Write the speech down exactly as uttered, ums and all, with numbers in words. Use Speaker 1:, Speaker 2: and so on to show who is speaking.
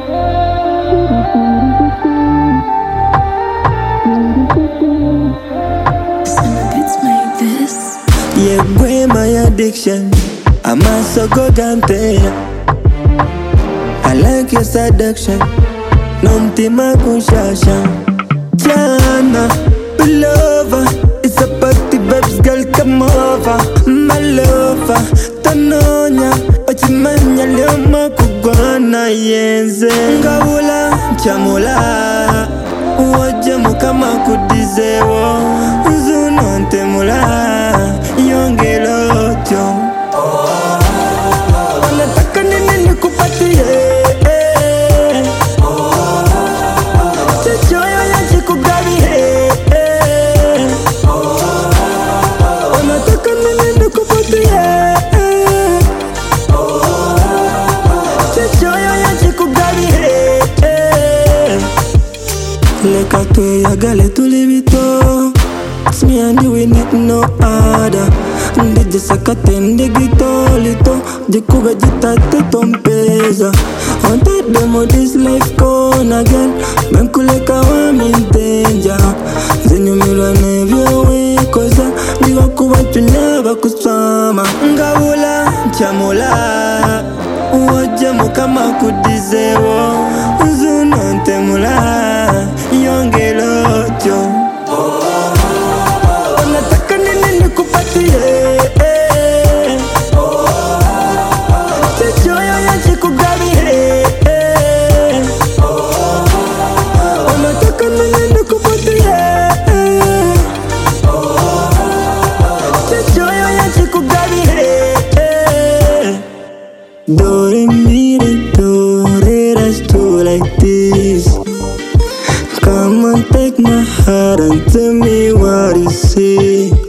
Speaker 1: Yeah, boy, my addiction. I'm a so gigante. I like your seduction. Nonti makushasha. Jana, belover. It's a party, babes, girl, come over. My lover, Tanonya. Ochimanya leo makugwana yenze. Ngawula, chamula. Uwaje mukama kudizewo. Zunonte mula. Yongelocho. Wanataka nini nikupatie? Chechoyo ya chikugawi. Wanataka nini nikupatie? Chechoyo ya chikugawi. Leka twe ya gale tulibito. It's me and you, we need no other. Ndije sakate ndigito lito. Jikube jitate tompeza. Haunted them of this life gone again. Menkuleka wa mintenja. Zenyu mirwa nevyo wekoza. Diwa kuwa chuneva kusama. Ngawula chamula. Uwaje mukama kudizewo. Zunonte mula. Yongelocho. Wanataka nini nikupatie? Chechoyo ya chikugawi. Wanataka nini nikupatie? Chechoyo ya chikugawi. Do re mi re do re that's two like this. Come on, take my heart and tell me what you see.